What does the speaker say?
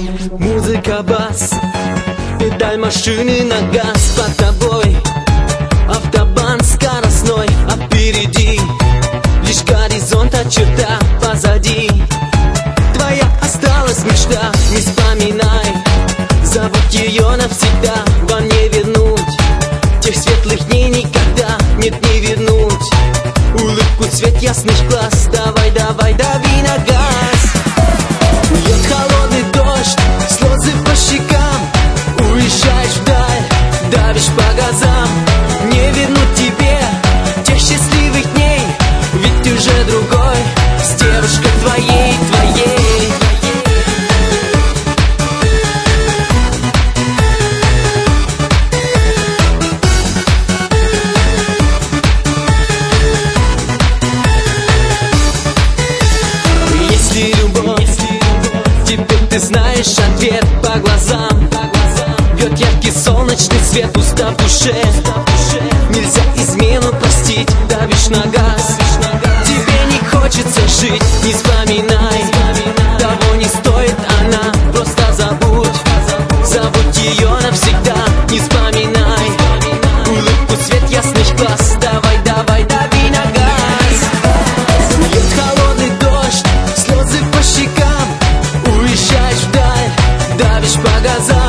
Музыка, бас, педаль машины на газ. Под тобой автобан скоростной, а впереди лишь горизонт, а черта позади. Твоя осталась мечта, не вспоминай, забудь ее навсегда. Вам не вернуть тех светлых дней никогда, нет, не вернуть улыбку, цвет ясных глаз. Давай, давай, дави на газ. Льет холодный дождь, слезы по щекам, уезжаешь вдаль, давишь по газам. Не вернуть тебе тех счастливых дней, ведь ты уже другой с девушкой твоей, твоей. Если любовь, теперь ты знаешь ответ по глазам. Бьет яркий солнечный свет, пусто в душе. Нельзя измену простить, давишь на газ. Тебе не хочется жить, не вспоминай, того не стоит она, просто забудь. Забудь ее навсегда, не вспоминай улыбку, цвет ясных глаз. Давай, давай, дави на газ. Льет холодный дождь, слезы по щекам, уезжаешь вдаль, давишь по газам.